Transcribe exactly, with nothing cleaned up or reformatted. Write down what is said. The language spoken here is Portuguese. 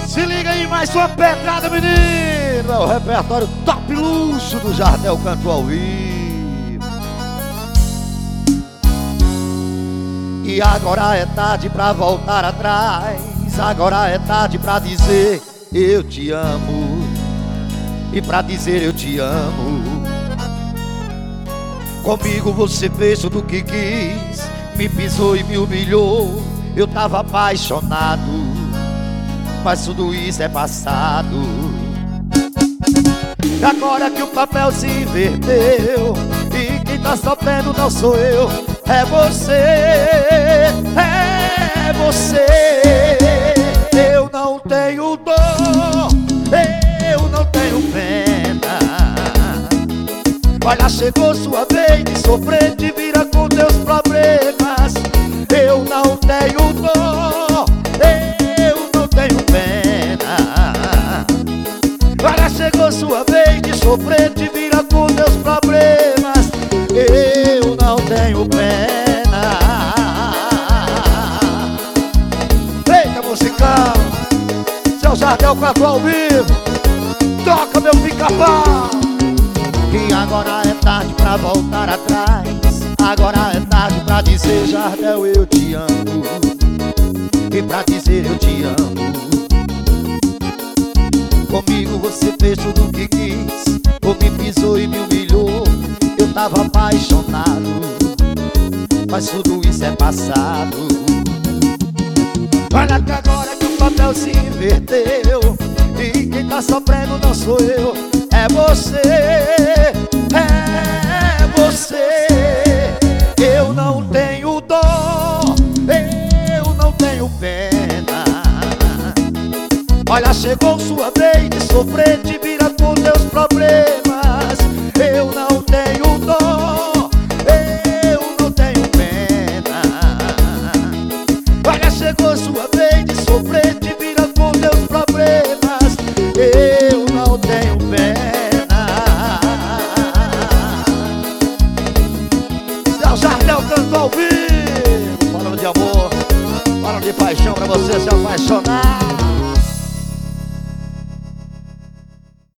Se liga aí, mais uma pedrada, menino. É o repertório top luxo do Jardel Canto ao Vivo. E agora é tarde pra voltar atrás. Agora é tarde pra dizer eu te amo. E pra dizer eu te amo. Comigo você fez tudo o que quis, me pisou e me humilhou. Eu tava apaixonado, mas tudo isso é passado. E agora que o papel se inverteu e quem tá sofrendo não sou eu, é você, é você. Eu não tenho dor, eu não tenho pena. Olha, chegou sua vez de sofrer, te vira com teus problemas. Eu não tenho dor, eu não tenho pena. Olha, chegou sua vez de sofrer, te vira com teus problemas. Eu não tenho pena. Eita, musical, seu Jardel Canto ao Vivo, toca meu pica-pau. E agora é tarde pra voltar atrás. Agora é tarde pra dizer Jardel eu te amo. E pra dizer eu te amo. Comigo você fez tudo o que quis, ou me pisou e me humilhou. Eu tava apaixonado, mas tudo isso é passado. Olha que agora que o papel se inverteu e quem tá sofrendo não sou eu, é você, é você. Eu não tenho dor, eu não tenho pena. Olha, chegou sua vez de sofrer, te vira com teus problemas. Eu não tenho dor, eu não tenho pena. Olha, chegou sua vez de sofrer, te vira com teus problemas. Eu não tenho pena. Seu Jardel Canto ao Vivo, falando de amor, falando de paixão pra você se apaixonar.